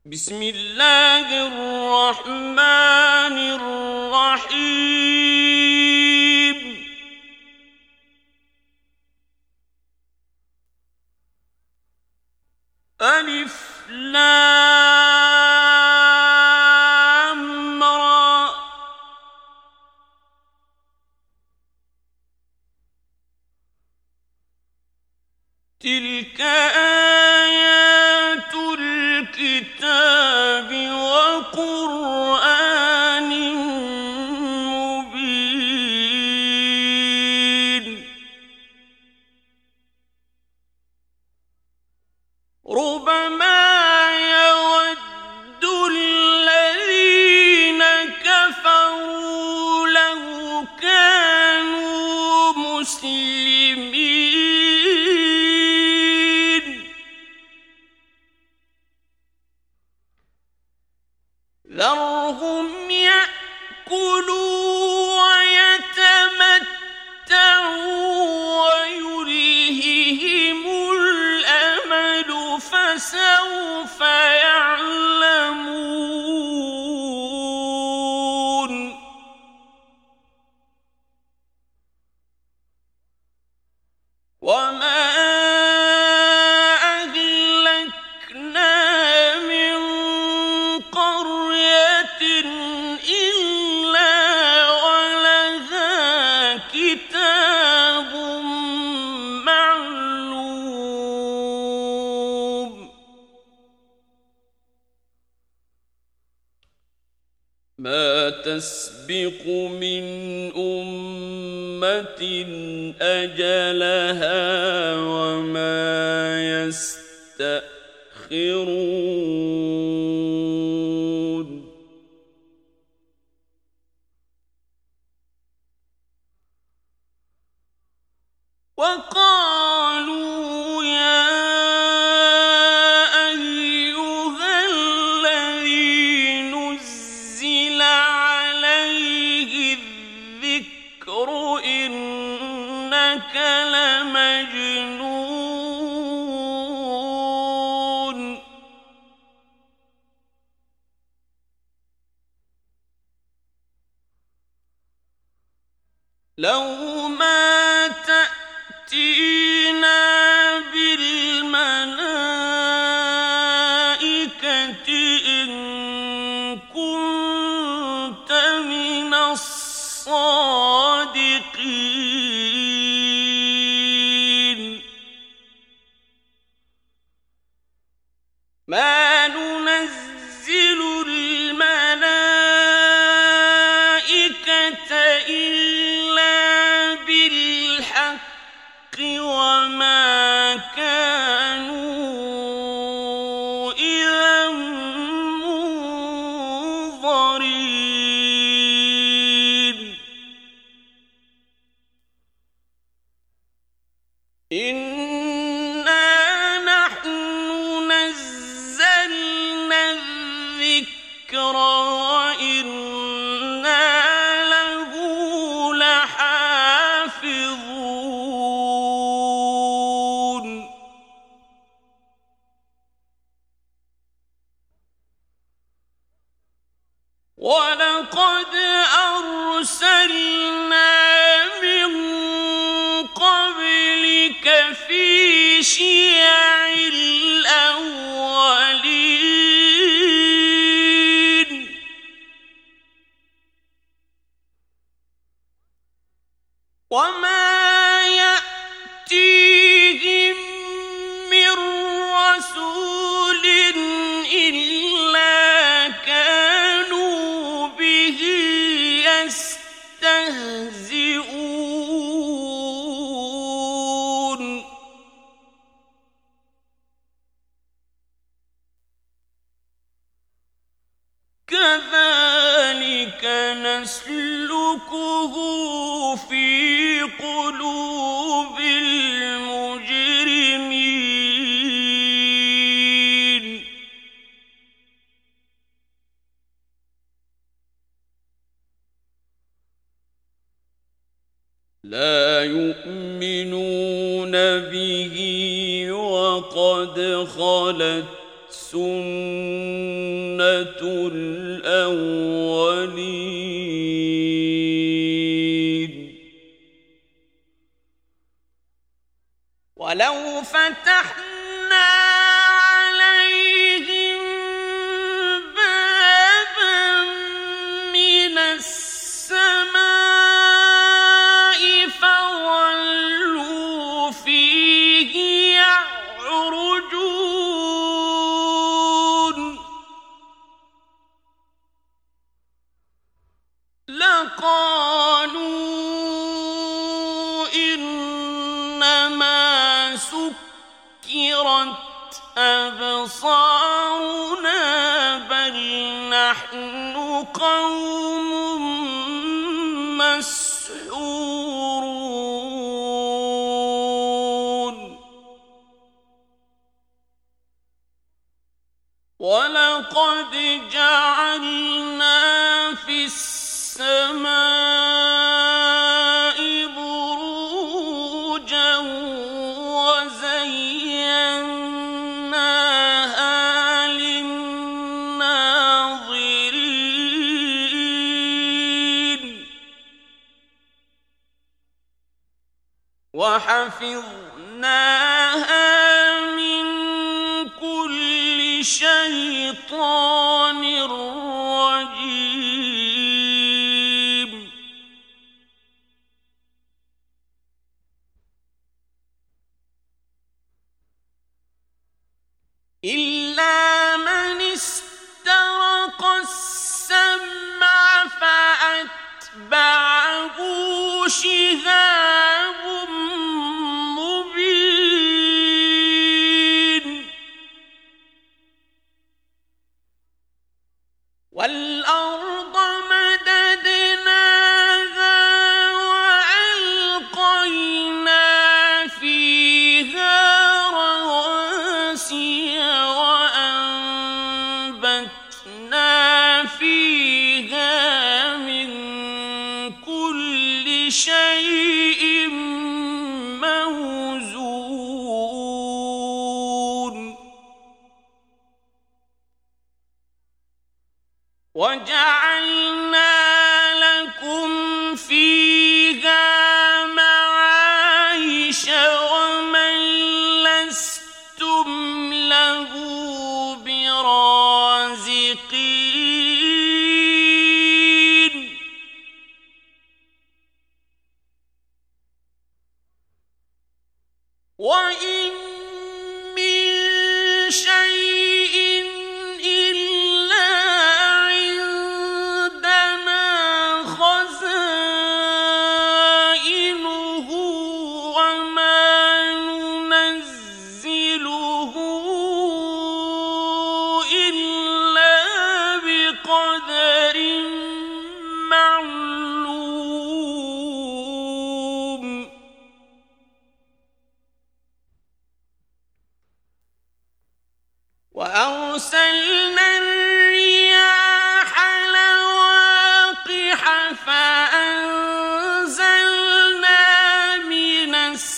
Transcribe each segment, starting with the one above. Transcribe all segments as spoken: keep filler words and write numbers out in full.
بسم الله الرحمن الرحيم ألف لام را تلك آيات الكتاب وقرآن مبين ربما يود الذين كفروا لو كانوا مسلمين ذرهم يأكلوا ويتمتعوا ويلههم الأمل فسوف يعلمون وما أهلكنا من قرية إلا ولها كتاب معلوم ما تسبق من أمة أجلها وما يستأخرون وقالوا يا أيها الذي نزل عليه الذكر إنك لمجنون لو ما تأتينا بالملائكة إن كنت من الصادقين ما ننزل الملائكة إلا بالحق وما كانوا إذا منظرين إنا نحن نزلنا الذكر وإنا له لحافظون ولقد أرسلنا من قبلك في شيع الأولين وما يأتيهم من رسول إلا كانوا به يستهزئون كذلك نسلكه في قلوب المجرمين لا يؤمنون به وقد خلت سنة الأولين ولو فتحنا عليهم بابا من السماء فظلوا فيه يعرجون لقالوا إنما سكرت أبصارنا بل نحن قوم مسحورون ولقد جعلنا في السماء بروجا وزيناها للناظرين وحفظناها من كل شيطان رجيم إلا من استرق السمع فأتبعه شهاب مبين والأرض مددناها وألقينا فيها رواسي وأنبتنا فيها من كل شيء موزون وجعلنا لكم فيها معايش ومن لستم له برازقين وإن من شيء إلا عندنا خزائنه وما ننزله إلا بقدر معلوم وأرسلنا الرياح لواقح فأنزلنا من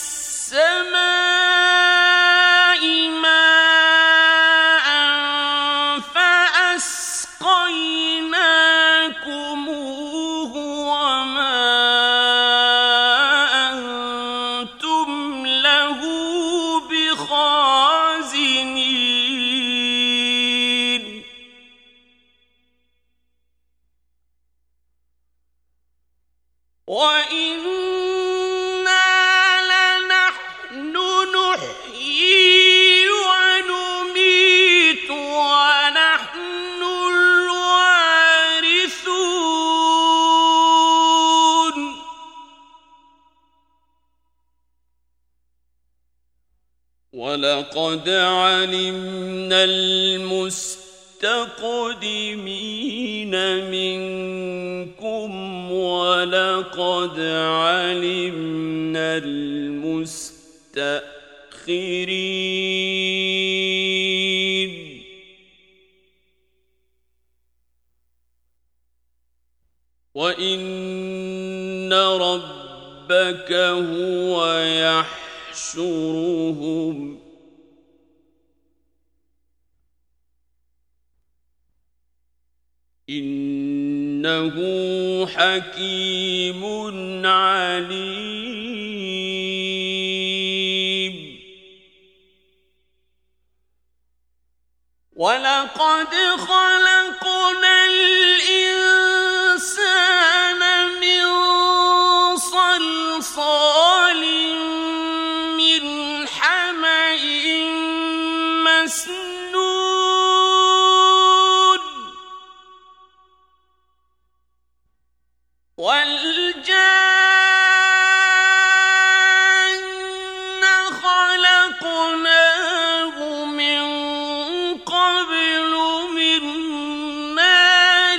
السماء ماء فأسقيناكموه وما أنتم له بخازنين وإنا لنحن نحيي ونميت ونحن الوارثون ولقد علمنا المستقدمين منكم ولقد علمنا المستأخرين وإن ربك هو يحشرهم إنه حكيم عليم. ولقد خلقنا الإنسان من صلصال من حمإ مسنون والجان خلقناه من قبل من نار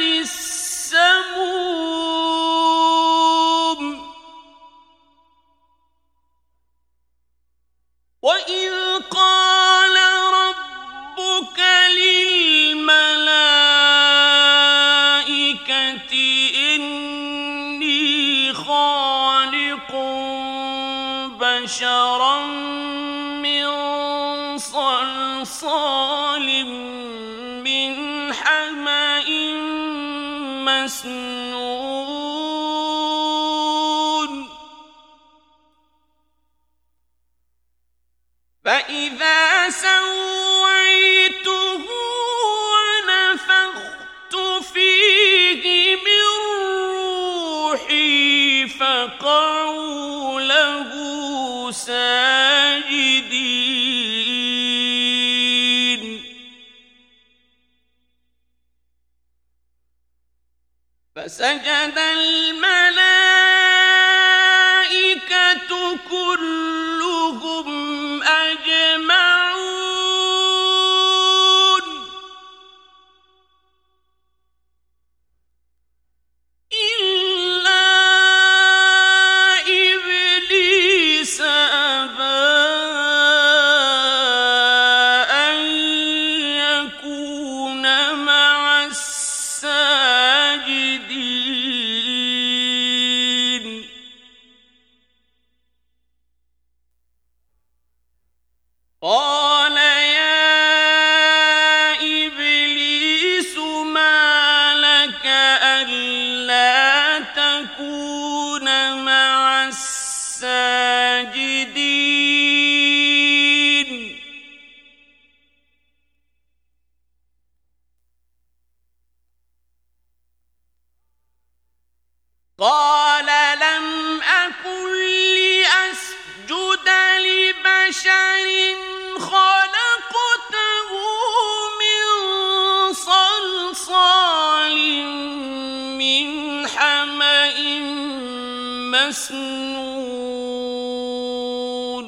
السموم وإذ قال ربك للملائكة إني خالق بشرا من صلصال من حمإ مسنون فإذا سويته ونفخت فيه من روحي فقعوا له ساجدين فسجد الملائكة كلهم أجمعون إلا إبليس أبى أن يكون مع الساجدين قال يا إبليس ما لك ألا تكون مع الساجدين قال لم أكن لأسجد لبشر خلقته من صلصال من حمإ مسنون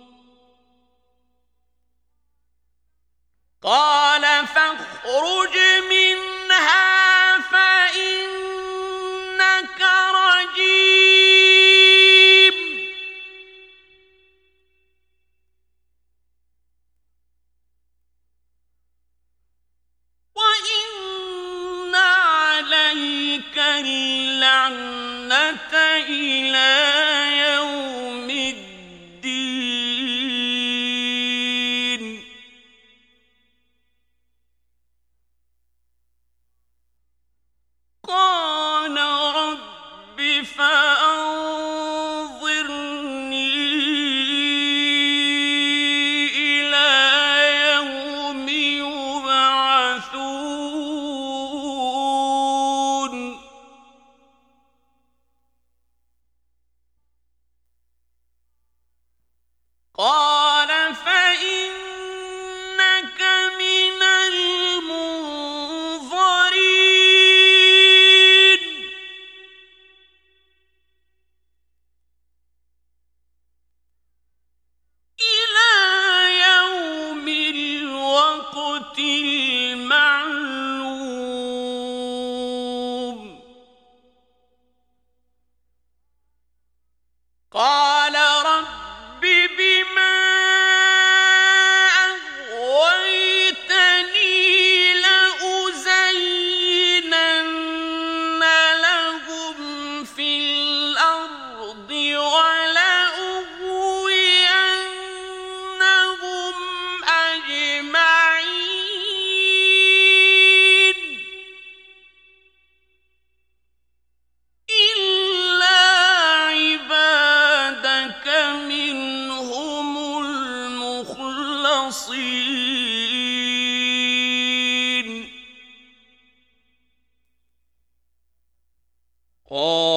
قال فاخرج منها فإنك رجيم وإن عليك اللعنة إلى يوم الدين قال رب فأنظرني إلى يوم يبعثون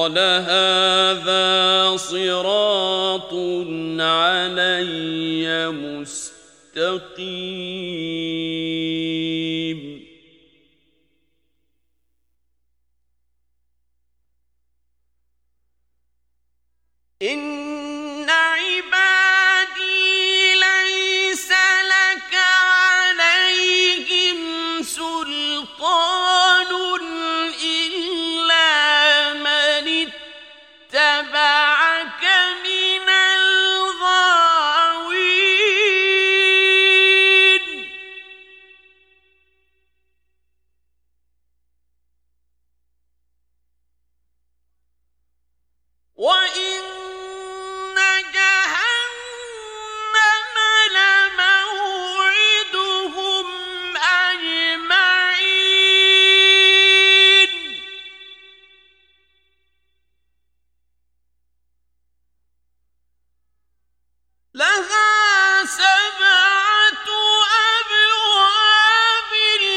قال هذا صراط علي مستقيم إن عبادي ليس لك عليهم سلطان إلا من اتبعك من الغاوين وإن جهنم لموعدهم أجمعين لها سبعة أبواب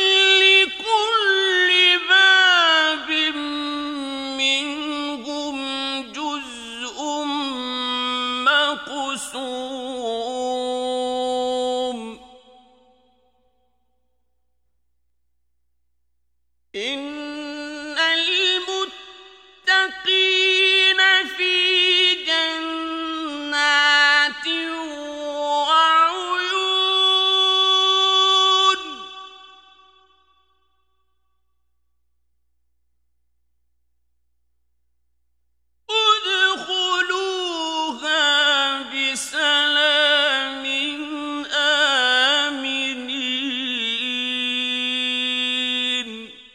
لكل باب منهم جزء مقسوم إن المتقين في جنات وعيون ادخلوها بسلام آمنين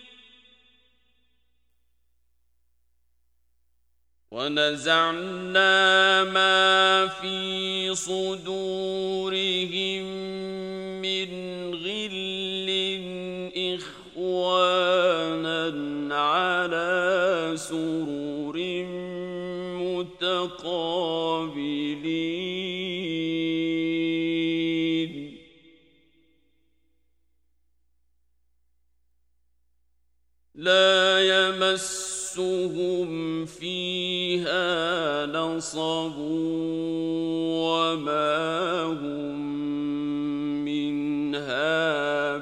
ونزعنا ما في صدورهم من غل إخوانا على سرر متقابلين لا يمسهم فيها نصب وما هم منها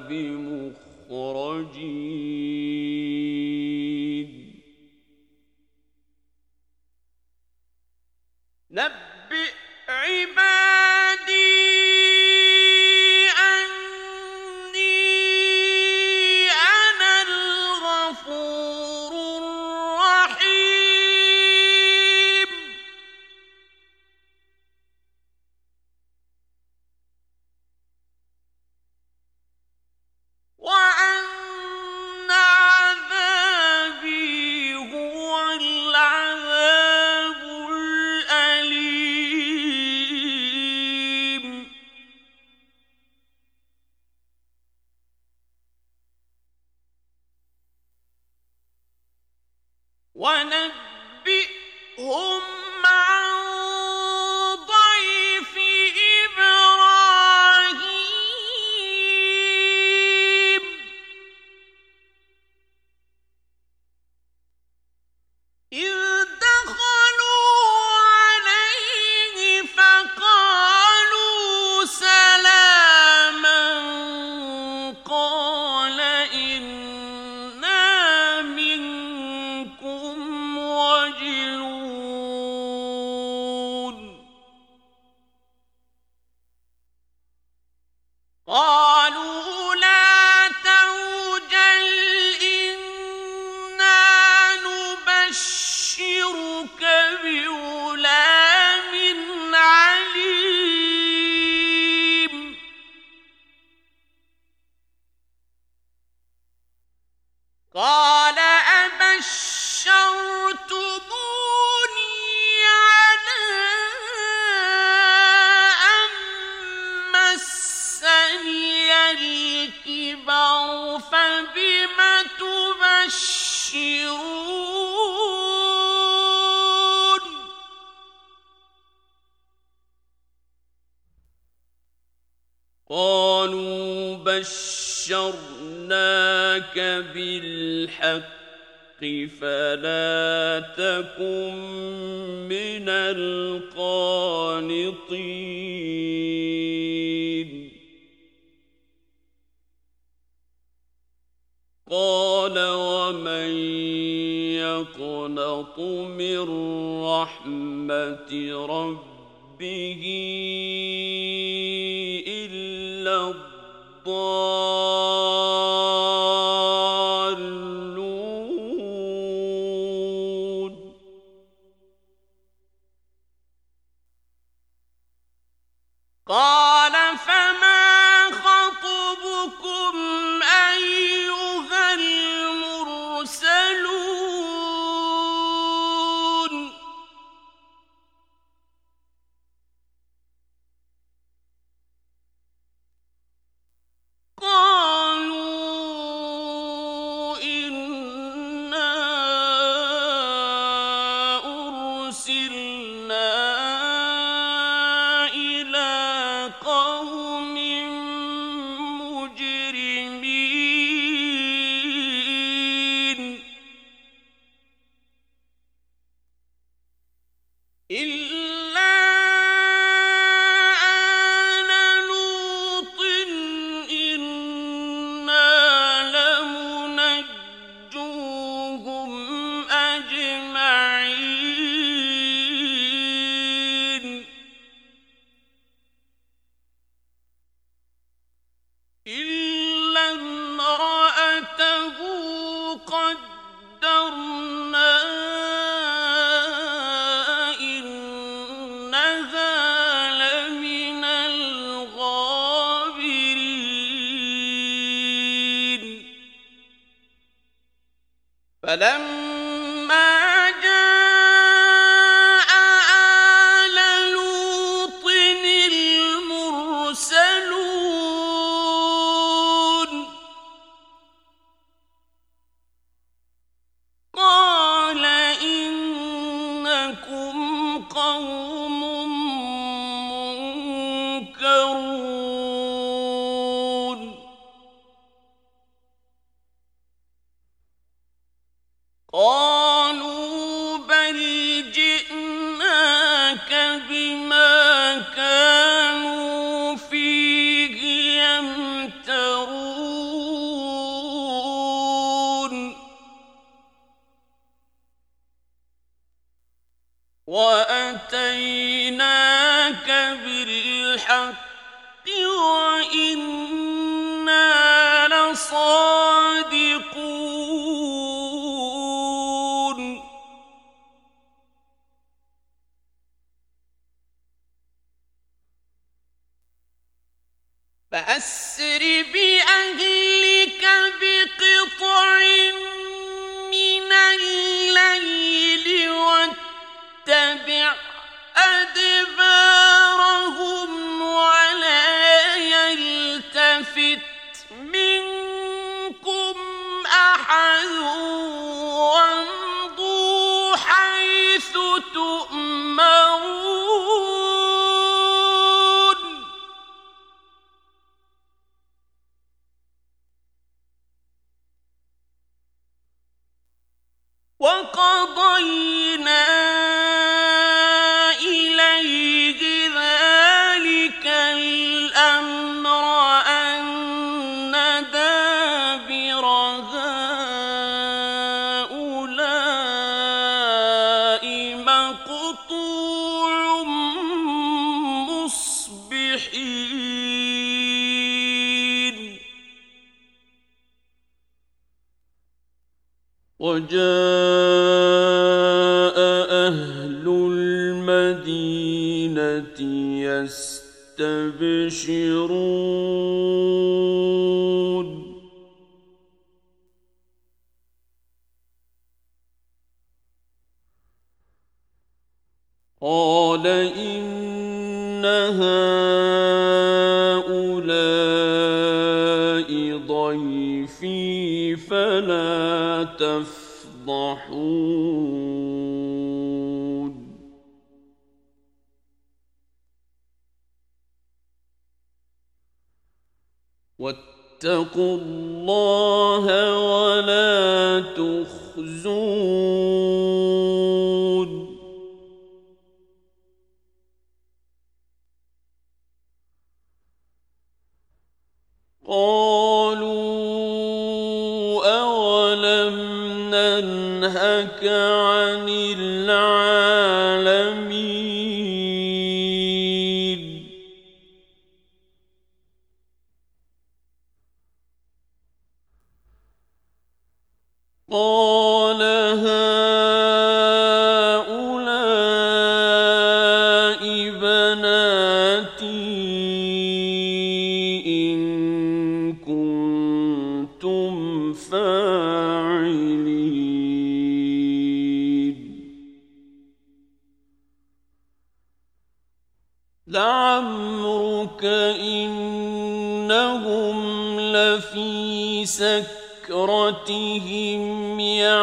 بمخرجين نبئ عبادي ونبئهم عن ضيف إبراهيم إذ دخلوا عليه فقالوا سلاما قال إنا منكم وجلون قالوا لا توجل إنا نبشرك بغلام عليم قال أبشرتموني على أن مسني الكبر فبم تبشرون قالوا بشرناك بالحق فلا تكن من القانطين قال ومن يقنط من رحمة ربه إلا الضالون قال فما خطبكم أيها المرسلون قالوا إنا أرسلنا إلى قوم مجرمين إلا آل لوط إنا لمنجوهم أجمعين إلا امرأته قدرنا إنها لمن الغابرين فلما جاء آل لوط المرسلون قال إنكم قوم منكرون قالوا بل جئناك بما كانوا فيه يمترون وأتيناك بالحق وإنا لصادقون فأسر بأهلك بقطع من الليل واتبع أدبارهم ولا يلتفت منكم أحد وامضوا حيث تؤمرون وقضينا إليه ذلك الأمر أن دابر هؤلاء مقطوع مصبحين وجاء أهل المدينة يستبشرون قال إن هؤلاء ضيفي فلا تفضحون واتقوا الله ولا تخزون تخزون قالوا أولم ننهك عن العالمين قال هؤلاء بناتي إن كنتم فاعلين لعمرك إنهم لفي سكرتهم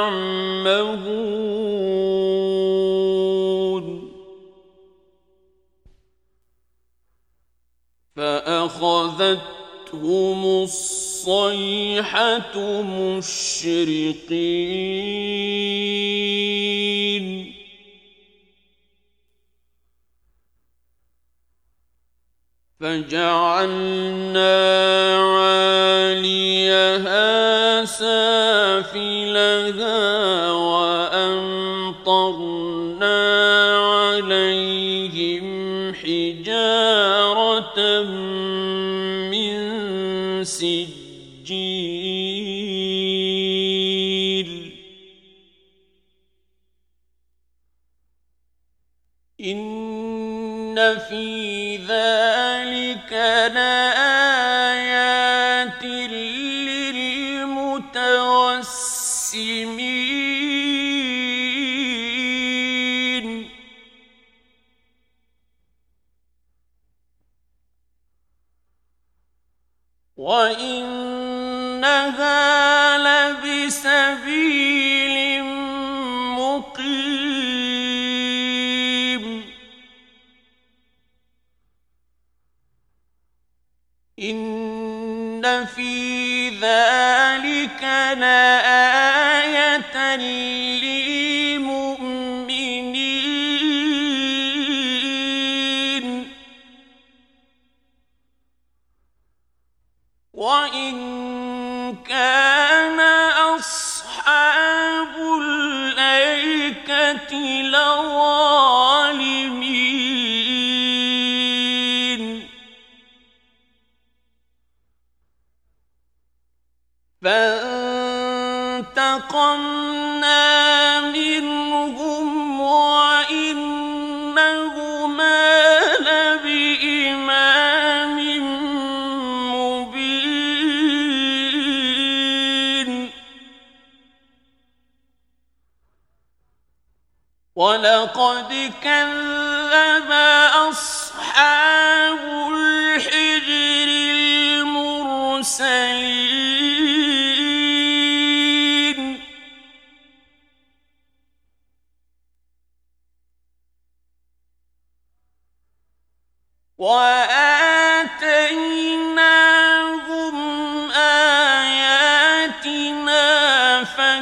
يعمهون فأخذتهم الصيحة مشرقين فجعلنا عاليها سافلها وأمطرنا عليهم حجارة من سجيل إن في ذلك لآيات للمتوسمين وإنها لبسبيل مقيم إن في ذلك لآية للمؤمنين وإن كان أصحاب الأيكة لظالمين فانتقمنا منهم وإنهما لبإمام مبين ولقد كذب أصحاب الحجر المرسلين وآتيناهم آياتنا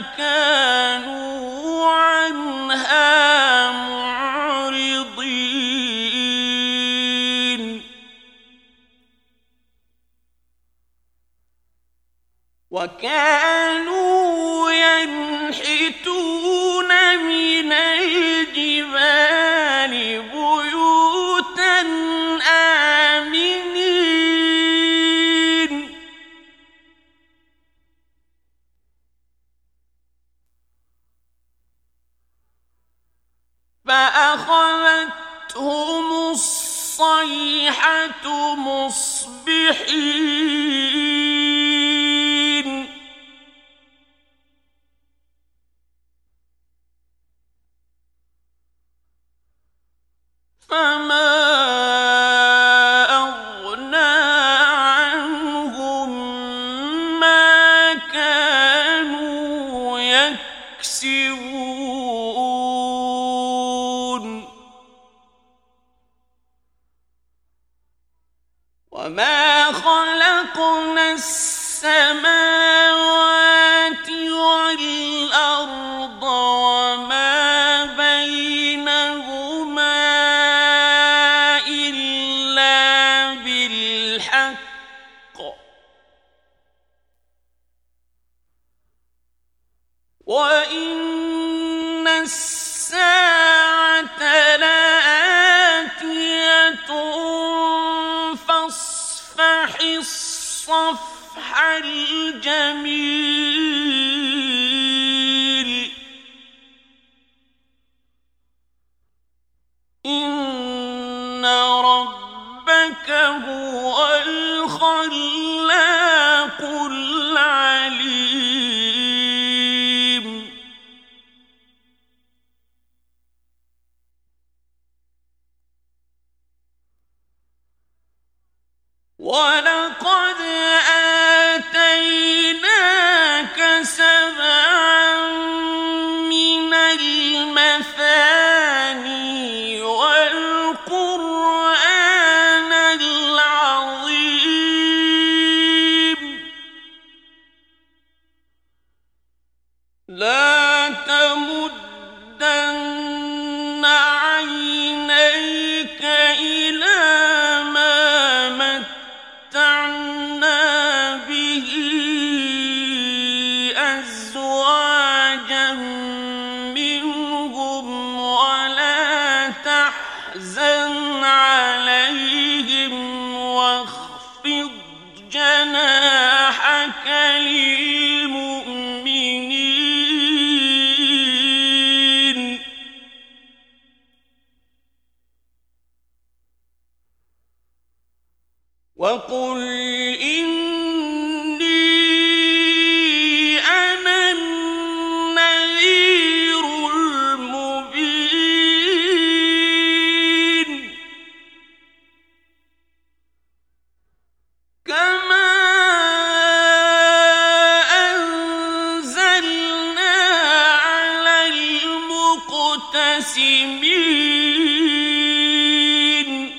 فكانوا عنها معرضين وكانوا ينحتون من الجبال بيوتا آمنين فأخذتهم الصيحة مصبحين فما أغنى عنهم ما كانوا يكسبون وما خلقنا السماوات والأرض وإن الساعة لآتية فاصفح الصفح الجميل إن ربك هو الخلاق العليم ولقد آتيناك سبعا من المثاني والقرآن العظيم لا تمدن عينيك إلى ما متعنا به أزواجا منهم ولا تحزن عليهم واخفض جناحك للمؤمنين وقل إني أنا النذير المبين كما أنزلنا على المقتسمين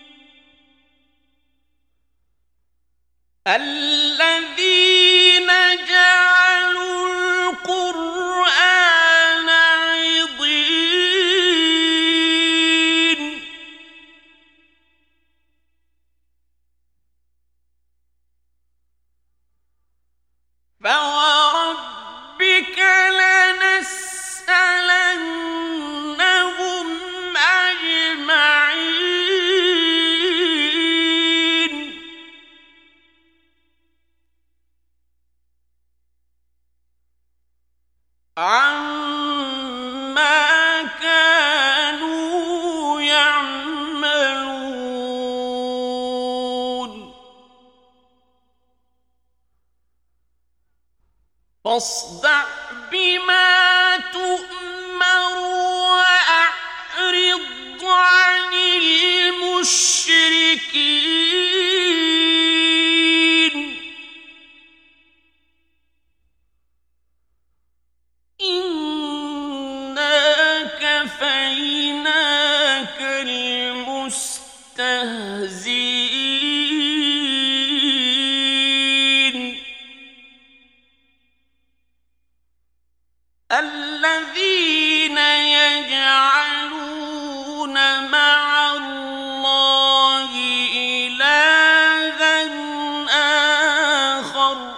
الذين جعلوا القرآن عضين فوربك لنسألنهم أجمعين عما كانوا يعملون فاصدع بما تؤمر وأعرض عن المشركين إنا كفيناك المستهزئين الذين يجعلون مع الله إلها آخر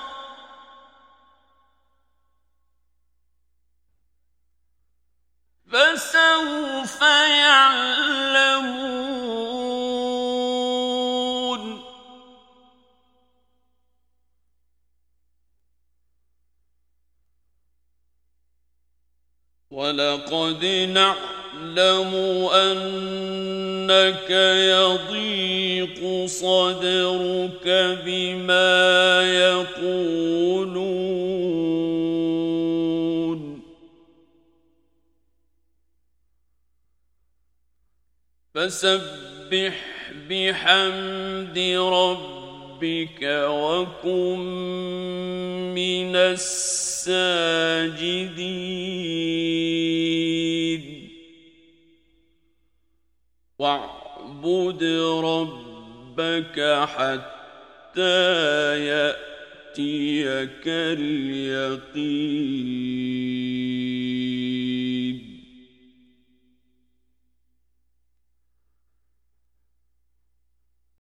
فسوف يعلمون ولقد نعلم أنك يضيق صدرك بما يقولون فسبح بحمد ربك وكن من الساجدين واعبد ربك حتى يأتيك اليقين